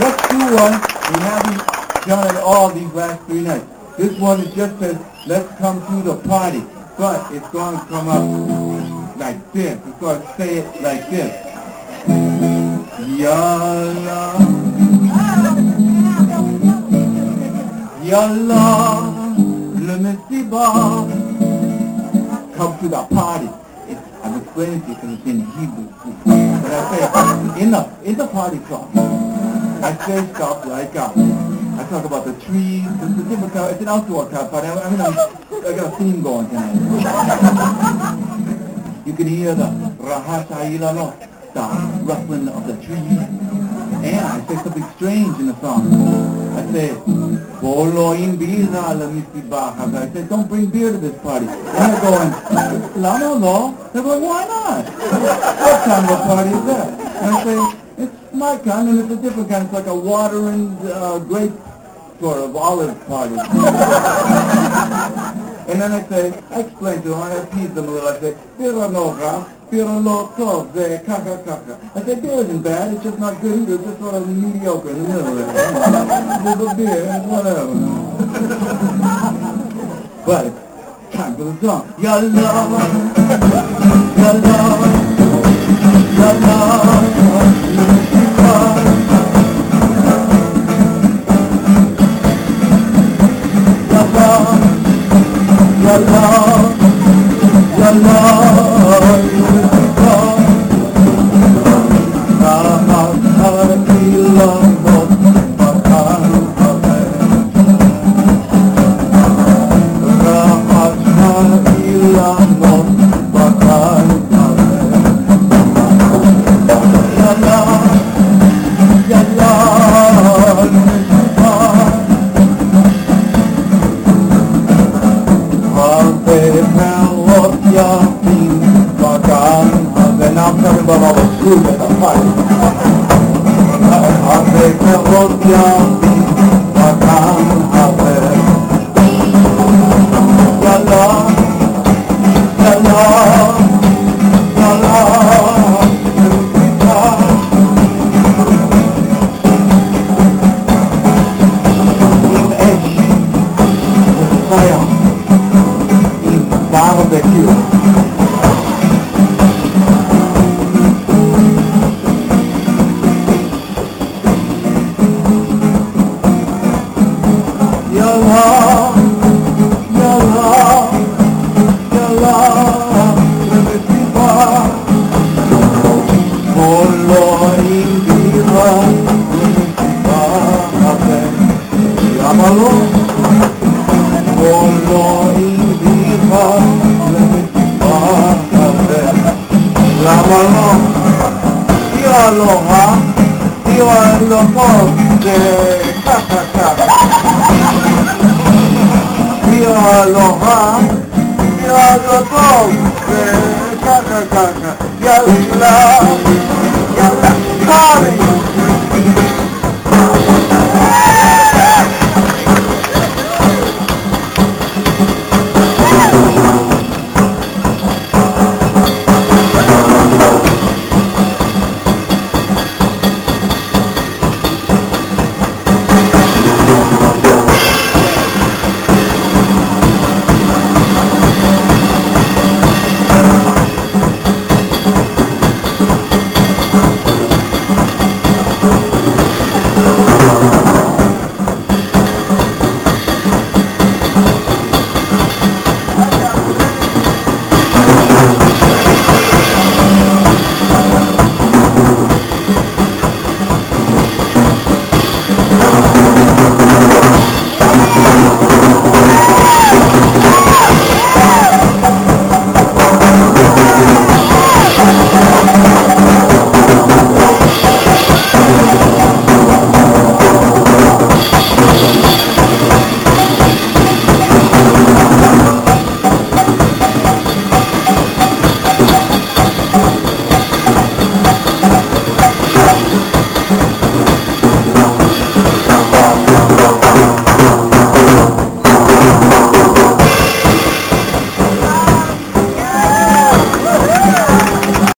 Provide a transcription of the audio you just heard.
let's do one. We haven't done it all these last 3 nights. This one is just says, let's come to the party. But it's going to come up like this. It's going to say it like this. Yalla, yalla, le misiba. Come to the party. I'm explaining to you because it's in Hebrew. But I say, in the party song, I say stuff like, I talk about the trees, it's a different kind, it's an outdoor kind of party. I got a theme going tonight. You can hear the rahashailalo, the rustling of the trees. And I say something strange in the song. I say, I said, don't bring beer to this party. And they're going, no. They're going, why not? What kind of a party is that? And I say, it's my kind, and it's a different kind. It's like a water and grape sort of olive party. And then I explain to them, I tease them a little. I say, Bira nocha, bira lo tov, kaka kaka. I say, beer isn't bad, it's just not good either, it's just sort of mediocre in the middle of it. A little beer, whatever. But it's time for the song. Yalla, yalla, Yalla, yalla,